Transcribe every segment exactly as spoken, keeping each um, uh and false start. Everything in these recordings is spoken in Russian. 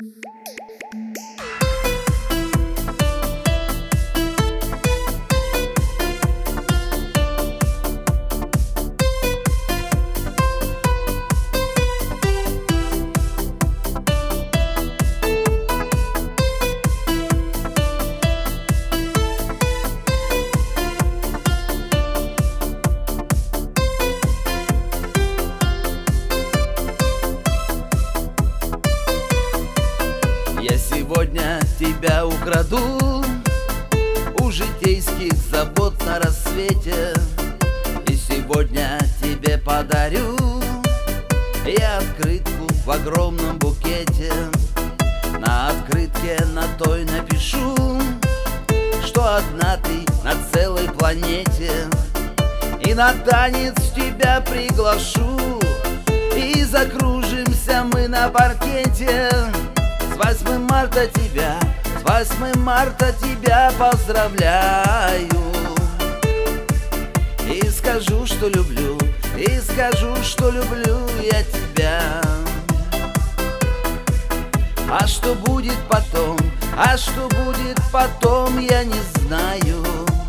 Я сегодня тебя украду у житейских забот на рассвете, и сегодня тебе подарю я открытку в огромном букете. На открытке на той напишу, что одна ты на целой планете, и на танец тебя приглашу, и закружимся мы на паркете. С восьмым марта тебя, с восьмым марта тебя поздравляю. И скажу, что люблю, и скажу, что люблю я тебя. А что будет потом, а что будет потом, я не знаю.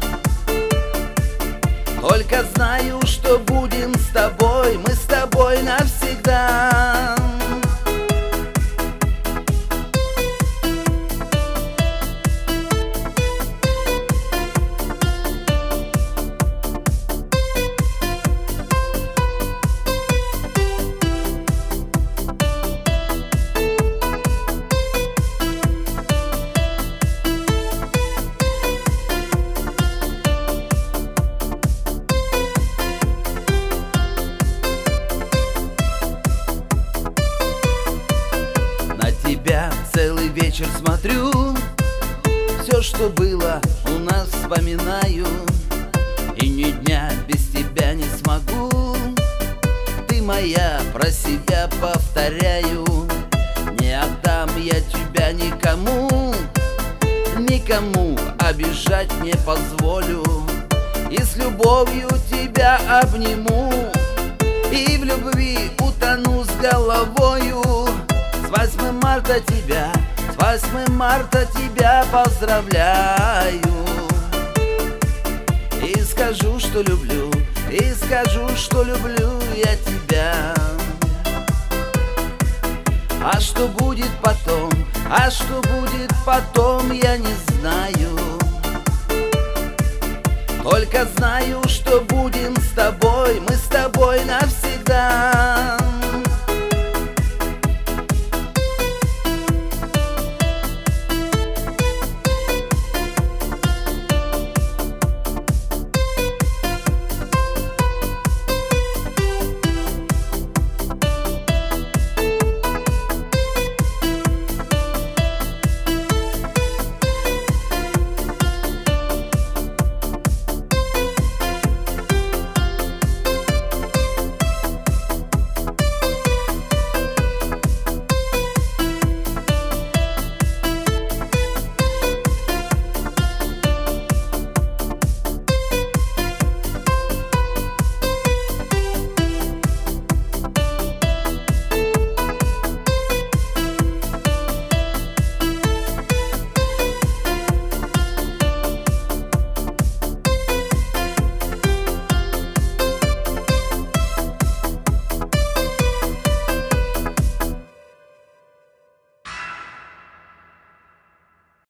Только знаю, что будем с тобой, мы с тобой навсегда. Тебя целый вечер смотрю, все, что было у нас, вспоминаю, и ни дня без тебя не смогу. Ты моя, про себя повторяю, не отдам я тебя никому, никому обижать не позволю. И с любовью тебя обниму, и в любви утону с головою. С восьмым марта тебя, с восьмым марта тебя поздравляю. И скажу, что люблю, и скажу, что люблю я тебя. А что будет потом, а что будет потом, я не знаю. Только знаю, что будем с тобой, мы с тобой навсегда.